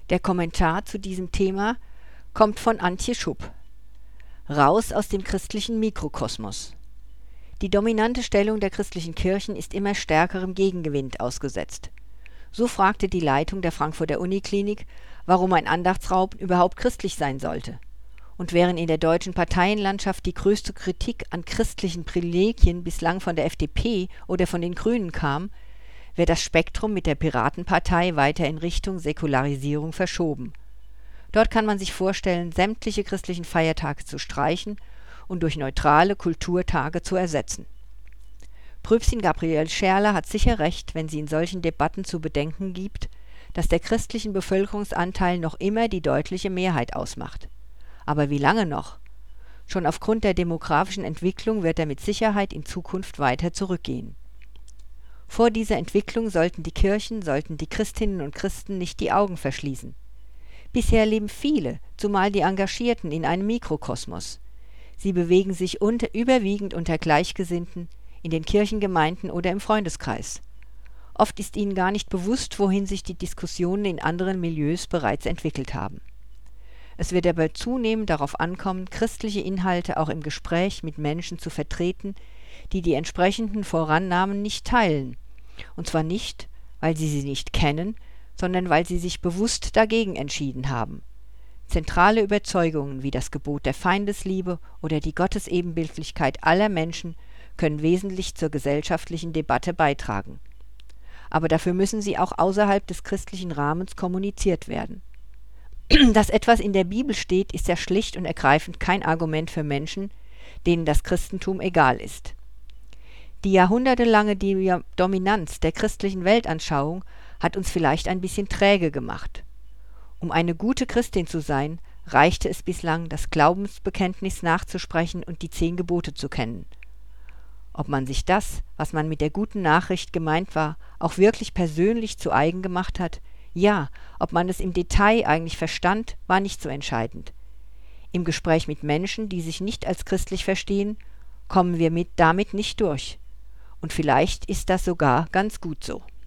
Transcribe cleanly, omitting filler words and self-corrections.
Der Kommentar zu diesem Thema kommt von Antje Schupp. Raus aus dem christlichen Mikrokosmos. Die dominante Stellung der christlichen Kirchen ist immer stärkerem Gegenwind ausgesetzt. So fragte die Leitung der Frankfurter Uniklinik, warum ein Andachtsraum überhaupt christlich sein sollte. Und während in der deutschen Parteienlandschaft die größte Kritik an christlichen Privilegien bislang von der FDP oder von den Grünen kam, wird das Spektrum mit der Piratenpartei weiter in Richtung Säkularisierung verschoben. Dort kann man sich vorstellen, sämtliche christlichen Feiertage zu streichen und durch neutrale Kulturtage zu ersetzen. Pröpstin Gabriele Scherler hat sicher recht, wenn sie in solchen Debatten zu bedenken gibt, dass der christlichen Bevölkerungsanteil noch immer die deutliche Mehrheit ausmacht. Aber wie lange noch? Schon aufgrund der demografischen Entwicklung wird er mit Sicherheit in Zukunft weiter zurückgehen. Vor dieser Entwicklung sollten die Kirchen, sollten die Christinnen und Christen nicht die Augen verschließen. Bisher leben viele, zumal die Engagierten, in einem Mikrokosmos. Sie bewegen sich überwiegend unter Gleichgesinnten, in den Kirchengemeinden oder im Freundeskreis. Oft ist ihnen gar nicht bewusst, wohin sich die Diskussionen in anderen Milieus bereits entwickelt haben. Es wird dabei zunehmend darauf ankommen, christliche Inhalte auch im Gespräch mit Menschen zu vertreten, die die entsprechenden Vorannahmen nicht teilen. Und zwar nicht, weil sie nicht kennen, sondern weil sie sich bewusst dagegen entschieden haben. Zentrale Überzeugungen wie das Gebot der Feindesliebe oder die Gottesebenbildlichkeit aller Menschen können wesentlich zur gesellschaftlichen Debatte beitragen. Aber dafür müssen sie auch außerhalb des christlichen Rahmens kommuniziert werden. Dass etwas in der Bibel steht, ist ja schlicht und ergreifend kein Argument für Menschen, denen das Christentum egal ist. Die jahrhundertelange Dominanz der christlichen Weltanschauung hat uns vielleicht ein bisschen träge gemacht. Um eine gute Christin zu sein, reichte es bislang, das Glaubensbekenntnis nachzusprechen und die 10 Gebote zu kennen. Ob man sich das, was man mit der guten Nachricht gemeint war, auch wirklich persönlich zu eigen gemacht hat, ja, ob man es im Detail eigentlich verstand, war nicht so entscheidend. Im Gespräch mit Menschen, die sich nicht als christlich verstehen, kommen wir damit nicht durch. Und vielleicht ist das sogar ganz gut so.